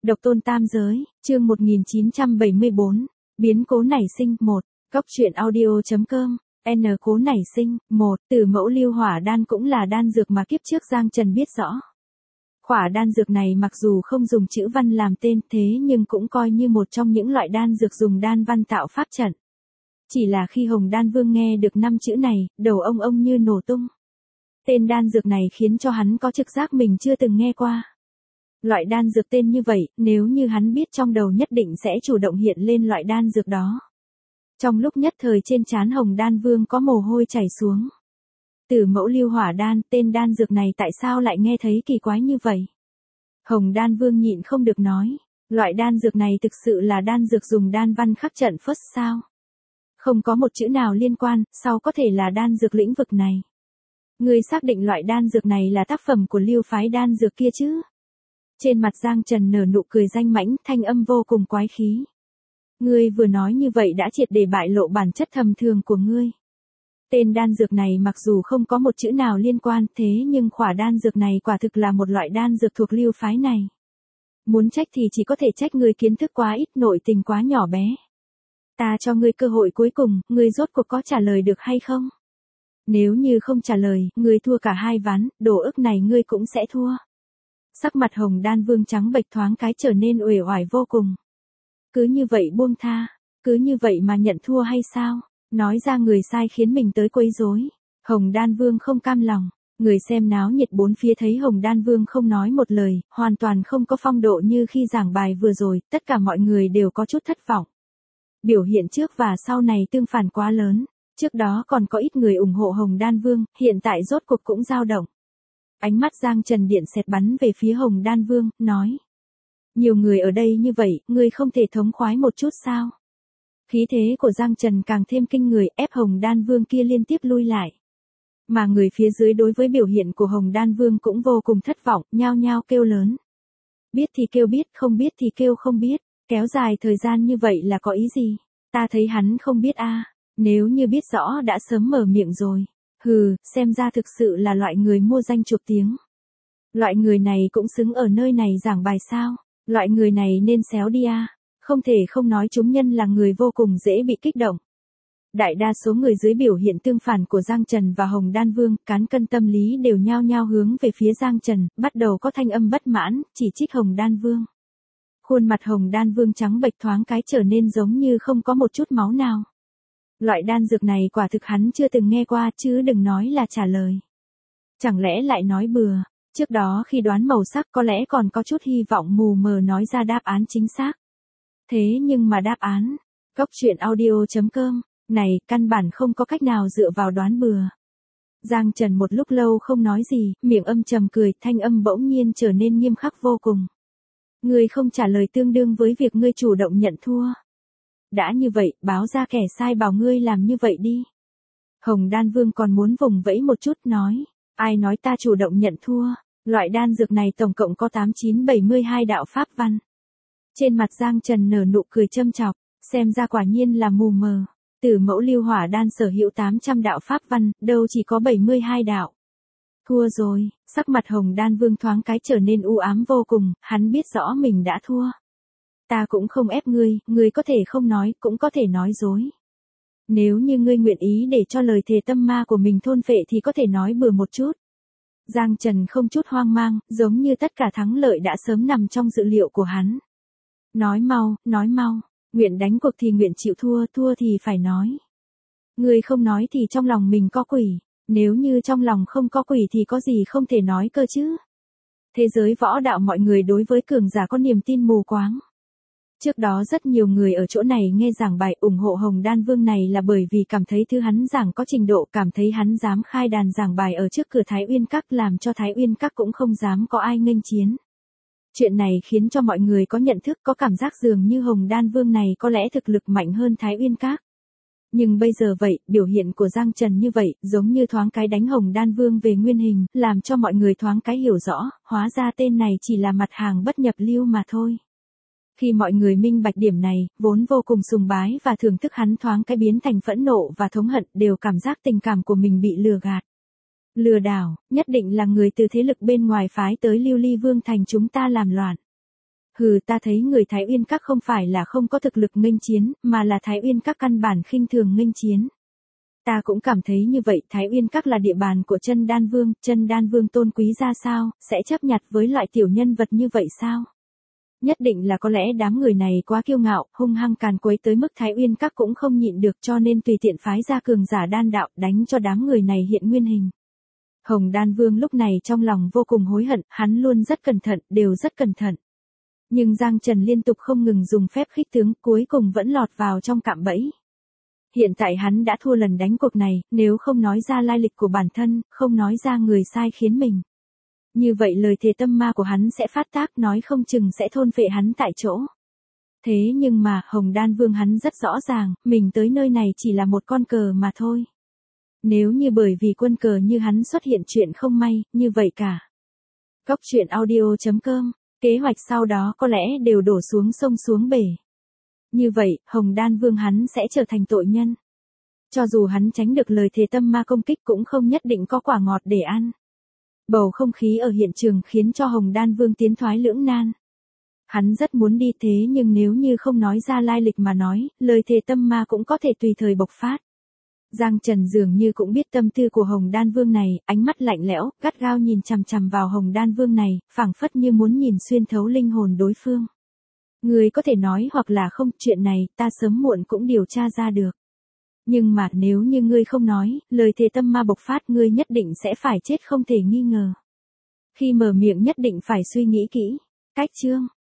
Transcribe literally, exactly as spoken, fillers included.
Độc tôn tam giới, chương một nghìn chín trăm bảy mươi bốn, biến cố nảy sinh, một, Cóc truyện audio.com, N cố nảy sinh, một, Tử mẫu lưu hỏa đan cũng là đan dược mà kiếp trước Giang Trần biết rõ. Khỏa đan dược này mặc dù không dùng chữ văn làm tên thế nhưng cũng coi như một trong những loại đan dược dùng đan văn tạo pháp trận. Chỉ là khi Hồng Đan Vương nghe được năm chữ này, đầu ông ông như nổ tung. Tên đan dược này khiến cho hắn có trực giác mình chưa từng nghe qua. Loại đan dược tên như vậy, nếu như hắn biết trong đầu nhất định sẽ chủ động hiện lên loại đan dược đó. Trong lúc nhất thời trên trán Hồng Đan Vương có mồ hôi chảy xuống. Tử mẫu lưu hỏa đan, tên đan dược này tại sao lại nghe thấy kỳ quái như vậy? Hồng Đan Vương nhịn không được nói, loại đan dược này thực sự là đan dược dùng đan văn khắc trận phất sao? Không có một chữ nào liên quan, sao có thể là đan dược lĩnh vực này? Ngươi xác định loại đan dược này là tác phẩm của lưu phái đan dược kia chứ? Trên mặt Giang Trần nở nụ cười danh mãnh, thanh âm vô cùng quái khí. Ngươi vừa nói như vậy đã triệt để bại lộ bản chất thầm thường của ngươi. Tên đan dược này mặc dù không có một chữ nào liên quan thế nhưng khỏa đan dược này quả thực là một loại đan dược thuộc lưu phái này. Muốn trách thì chỉ có thể trách ngươi kiến thức quá ít, nội tình quá nhỏ bé. Ta cho ngươi cơ hội cuối cùng, ngươi rốt cuộc có trả lời được hay không? Nếu như không trả lời, ngươi thua cả hai ván, đồ ức này ngươi cũng sẽ thua. Sắc mặt Hồng Đan Vương trắng bệch thoáng cái trở nên uể oải vô cùng. Cứ như vậy buông tha, cứ như vậy mà nhận thua hay sao? Nói ra người sai khiến mình tới quấy rối. Hồng Đan Vương không cam lòng, người xem náo nhiệt bốn phía thấy Hồng Đan Vương không nói một lời, hoàn toàn không có phong độ như khi giảng bài vừa rồi, tất cả mọi người đều có chút thất vọng. Biểu hiện trước và sau này tương phản quá lớn, trước đó còn có ít người ủng hộ Hồng Đan Vương, hiện tại rốt cuộc cũng dao động. Ánh mắt Giang Trần điện xẹt bắn về phía Hồng Đan Vương, nói. Nhiều người ở đây như vậy, ngươi không thể thống khoái một chút sao? Khí thế của Giang Trần càng thêm kinh người, ép Hồng Đan Vương kia liên tiếp lui lại. Mà người phía dưới đối với biểu hiện của Hồng Đan Vương cũng vô cùng thất vọng, nhao nhao kêu lớn. Biết thì kêu biết, không biết thì kêu không biết, kéo dài thời gian như vậy là có ý gì? Ta thấy hắn không biết a, nếu như biết rõ đã sớm mở miệng rồi. Hừ, xem ra thực sự là loại người mua danh chuộc tiếng. Loại người này cũng xứng ở nơi này giảng bài sao? Loại người này nên xéo đi a. Không thể không nói chúng nhân là người vô cùng dễ bị kích động. Đại đa số người dưới biểu hiện tương phản của Giang Trần và Hồng Đan Vương, cán cân tâm lý đều nhao nhao hướng về phía Giang Trần, bắt đầu có thanh âm bất mãn, chỉ trích Hồng Đan Vương. Khuôn mặt Hồng Đan Vương trắng bệch thoáng cái trở nên giống như không có một chút máu nào. Loại đan dược này quả thực hắn chưa từng nghe qua chứ đừng nói là trả lời. Chẳng lẽ lại nói bừa, trước đó khi đoán màu sắc có lẽ còn có chút hy vọng mù mờ nói ra đáp án chính xác. Thế nhưng mà đáp án, Cóc truyện audio.com, này căn bản không có cách nào dựa vào đoán bừa. Giang Trần một lúc lâu không nói gì, miệng âm trầm cười, thanh âm bỗng nhiên trở nên nghiêm khắc vô cùng. Ngươi không trả lời tương đương với việc ngươi chủ động nhận thua. Đã như vậy, báo ra kẻ sai bảo ngươi làm như vậy đi. Hồng Đan Vương còn muốn vùng vẫy một chút nói, ai nói ta chủ động nhận thua, loại đan dược này tổng cộng có tám chín bảy mươi hai đạo pháp văn. Trên mặt Giang Trần nở nụ cười châm chọc, xem ra quả nhiên là mù mờ. Tử mẫu lưu hỏa đan sở hữu tám trăm đạo pháp văn, đâu chỉ có bảy mươi hai đạo. Thua rồi, sắc mặt Hồng Đan Vương thoáng cái trở nên u ám vô cùng, hắn biết rõ mình đã thua. Ta cũng không ép ngươi, ngươi có thể không nói, cũng có thể nói dối. Nếu như ngươi nguyện ý để cho lời thề tâm ma của mình thôn phệ thì có thể nói bừa một chút. Giang Trần không chút hoang mang, giống như tất cả thắng lợi đã sớm nằm trong dự liệu của hắn. Nói mau, nói mau, nguyện đánh cuộc thì nguyện chịu thua, thua thì phải nói. Ngươi không nói thì trong lòng mình có quỷ, nếu như trong lòng không có quỷ thì có gì không thể nói cơ chứ. Thế giới võ đạo mọi người đối với cường giả có niềm tin mù quáng. Trước đó rất nhiều người ở chỗ này nghe giảng bài ủng hộ Hồng Đan Vương này là bởi vì cảm thấy thứ hắn giảng có trình độ, cảm thấy hắn dám khai đàn giảng bài ở trước cửa Thái Uyên Các làm cho Thái Uyên Các cũng không dám có ai nghênh chiến. Chuyện này khiến cho mọi người có nhận thức có cảm giác dường như Hồng Đan Vương này có lẽ thực lực mạnh hơn Thái Uyên Các. Nhưng bây giờ vậy, biểu hiện của Giang Trần như vậy, giống như thoáng cái đánh Hồng Đan Vương về nguyên hình, làm cho mọi người thoáng cái hiểu rõ, hóa ra tên này chỉ là mặt hàng bất nhập lưu mà thôi. Khi mọi người minh bạch điểm này, vốn vô cùng sùng bái và thưởng thức hắn thoáng cái biến thành phẫn nộ và thống hận, đều cảm giác tình cảm của mình bị lừa gạt. Lừa đảo, nhất định là người từ thế lực bên ngoài phái tới Lưu Ly Vương thành chúng ta làm loạn. Hừ, ta thấy người Thái Uyên Các không phải là không có thực lực nghênh chiến, mà là Thái Uyên Các căn bản khinh thường nghênh chiến. Ta cũng cảm thấy như vậy, Thái Uyên Các là địa bàn của Chân Đan Vương, Chân Đan Vương tôn quý ra sao, sẽ chấp nhặt với loại tiểu nhân vật như vậy sao? Nhất định là có lẽ đám người này quá kiêu ngạo, hung hăng càn quấy tới mức Thái Uyên Các cũng không nhịn được, cho nên tùy tiện phái ra cường giả đan đạo, đánh cho đám người này hiện nguyên hình. Hồng Đan Vương lúc này trong lòng vô cùng hối hận, hắn luôn rất cẩn thận, đều rất cẩn thận. Nhưng Giang Trần liên tục không ngừng dùng phép khích tướng, cuối cùng vẫn lọt vào trong cạm bẫy. Hiện tại hắn đã thua lần đánh cuộc này, nếu không nói ra lai lịch của bản thân, không nói ra người sai khiến mình. Như vậy lời thề tâm ma của hắn sẽ phát tác, nói không chừng sẽ thôn phệ hắn tại chỗ. Thế nhưng mà, Hồng Đan Vương hắn rất rõ ràng, mình tới nơi này chỉ là một con cờ mà thôi. Nếu như bởi vì quân cờ như hắn xuất hiện chuyện không may, như vậy cả. Cóc truyện audio chấm com, kế hoạch sau đó có lẽ đều đổ xuống sông xuống bể. Như vậy, Hồng Đan Vương hắn sẽ trở thành tội nhân. Cho dù hắn tránh được lời thề tâm ma công kích cũng không nhất định có quả ngọt để ăn. Bầu không khí ở hiện trường khiến cho Hồng Đan Vương tiến thoái lưỡng nan. Hắn rất muốn đi thế nhưng nếu như không nói ra lai lịch mà nói, lời thề tâm ma cũng có thể tùy thời bộc phát. Giang Trần dường như cũng biết tâm tư của Hồng Đan Vương này, ánh mắt lạnh lẽo, gắt gao nhìn chằm chằm vào Hồng Đan Vương này, phảng phất như muốn nhìn xuyên thấu linh hồn đối phương. Ngươi có thể nói hoặc là không, chuyện này ta sớm muộn cũng điều tra ra được. Nhưng mà nếu như ngươi không nói, lời thề tâm ma bộc phát ngươi nhất định sẽ phải chết không thể nghi ngờ. Khi mở miệng nhất định phải suy nghĩ kỹ. Cách chương